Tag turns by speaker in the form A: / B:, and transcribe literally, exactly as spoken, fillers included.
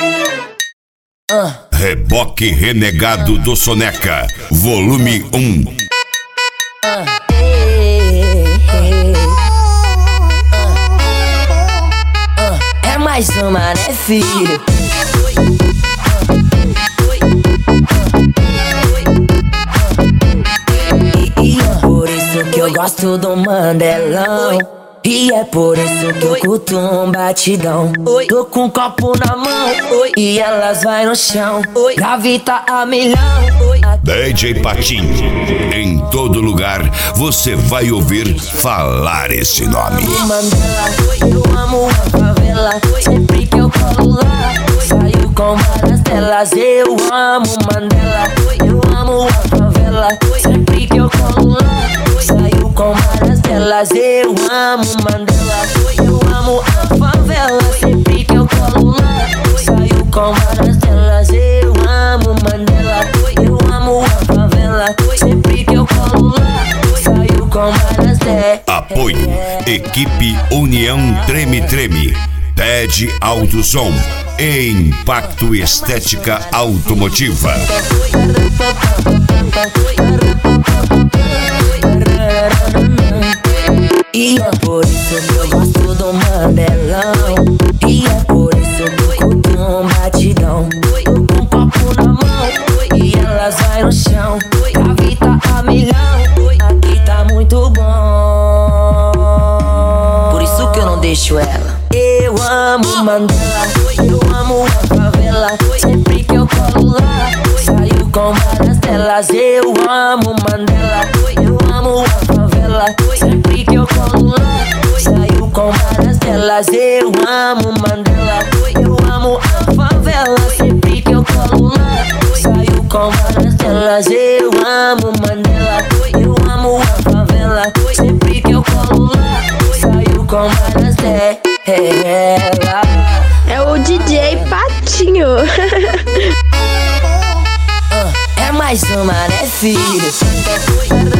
A: Uh.
B: Reboque Renegado do Soneca, volume um.
A: Uh. Hey, hey. Uh. Uh. É mais uma, né, filho? E é por isso que eu gosto do Mandelão. E é por isso que eu curto um batidão. Tô com um copo na mão e elas vai no chão. Gravita a milhão.
B: D J Patinho, em todo lugar você vai ouvir falar esse nome.
A: Mandela, eu amo a favela. Sempre que eu colo lá, saio com várias telas. Eu amo Mandela, eu amo a favela. Sempre que eu colo lá, saio com várias telas. Eu amo Mandela, eu amo a favela. Sempre que eu colo lá, saio com várias telas. Eu amo Mandela, eu amo a favela. Sempre que eu colo lá, saio com várias telas.
B: Apoio, equipe União Treme Treme, T E D Alto Som e Impacto Estética Automotiva.
A: E é por isso que eu gosto do Mandelão. E é por isso que eu curto um batidão. Tô com um copo na mão e elas vai no chão. Gravita a milhão, aqui tá muito bom. Por isso que eu não deixo ela. Eu amo Mandela, eu amo a favela. Sempre que eu colo lá, saio com várias telas. Eu amo Mandela, eu amo a favela. Sempre que eu colo lá, saio com várias telas. Eu amo Mandela, eu amo a favela. Sempre que eu colo lá, saio com várias telas. Eu amo Mandela, eu amo a favela. Sempre que eu colo lá, saio com várias telas.
C: É o D J Patinho.
A: uh, É mais uma, né, filho?